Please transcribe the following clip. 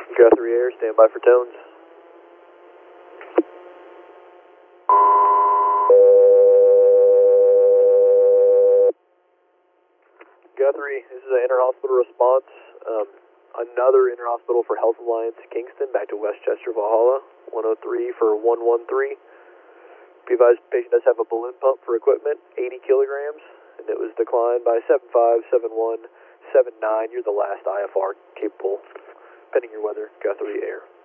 Guthrie Air, stand by for tones. Guthrie, this is an inter-hospital response. Another inter-hospital for Health Alliance Kingston, back to Westchester, Valhalla, 103 for 113. Be advised, patient does have a balloon pump for equipment, 80 kilograms, and it was declined by 757179. You're the last IFR capable, pending your weather, Guthrie Air.